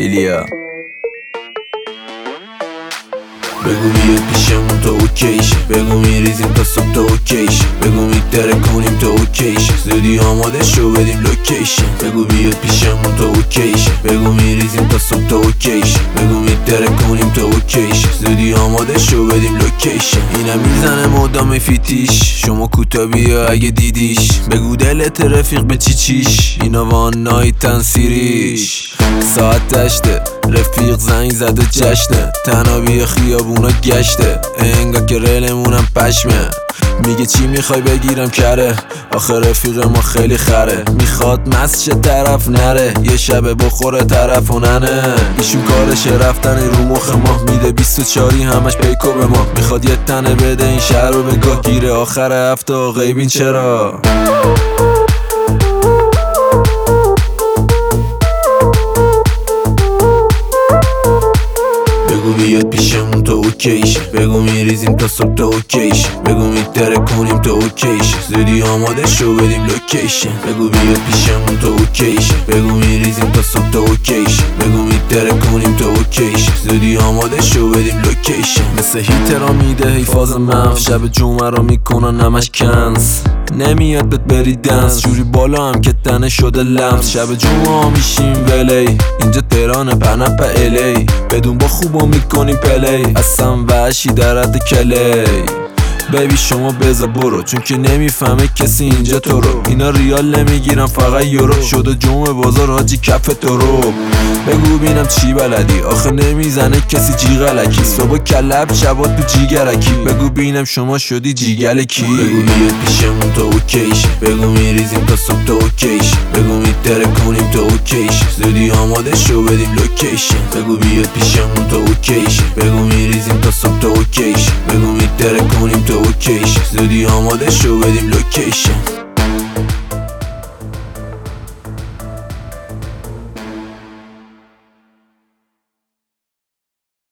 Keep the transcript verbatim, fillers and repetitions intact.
لیلیا. بگو بیاد پیشمون تا اوکیش، بگو میریزیم تا صبح تا اوکیش، بگو میتره کنیم تا اوکیش، زودی آماده شو بدیم لوکیشن. بگو بیاد پیشمون تا اوکیش، بگو میریزیم تا صبح تا اوکیش، بگو میتره کنیم تا اوکیش، زودی آماده شو بدیم لوکیشن. اینم میزنه مدام فیتیش، شما کوتا بیا اگه دیدیش، بگو دلت رفیق به چی چیش، اینا وان نایتن سیریش. ساعت دشته رفیق زنگ زده جشنه، تنها بیا خیابونا گشته، انگا که ریلمونم پشمه. میگه چی میخوای بگیرم کره، آخه رفیق ما خیلی خره، میخواد مست شه طرف نره، یه شبه بخوره طرف و ننه. ایشون کارشه رفتن رو مخ ما، میده بیست و چاری همش پیکو به ما، میخواد یه تنه بده این شهر رو بگاه، گیره آخر هفته غیبین چرا. بگو بیاد پیشمون تا اوکیش، بگو میریزیم تا صبح تا اوکیش، بگو میتره کنیم تا اوکیش، زودی آماده شو بدیم لوکیشن. بگو بیاد پیشمون تا اوکیش، بگو میریزیم تا صبح تا اوکیش، بگو میتره کنیم تا اوکیش، زودی آماده شو بدیم لوکیشن. مثل هیترا میده حیفاز منف، شب جمعه رو میکنن همش کنس، نمیاد بهت بری دنس، جوری بالا هم که تنه شده لمس. شب جمعه میشیم ولی اینجا تهران پنپ الی، بدون با خوبا میکنیم پلی، اصلا وحشی در حد کلی. بیبی شما بذار برو، چون که نمیفهمه کسی اینجا تو رو، اینا ریال نمیگیرن فقط یورو، شده جمعه بازار حاجی کف تو رو. بگو بینم چی بلدی، آخه نمیزنه کسی جیغلکی، صبح کلب شبا تو جیگرکی، بگو بینم شما شدی جیگلکی. بگو بیاد پیشمون تا اوکیش، بگو میریزیم تا صبح تا اوکیش، بگو میتره کنیم تا اوکیش، زودی آماده شو بدیم لوکیشن. بگو بیاد پیشمون تا اوکیش، بگو میریزیم تا صبح تا اوکیش، بگو میتره کنیم تا اوکیش، زودی آماده شو بدیم لوکیشن.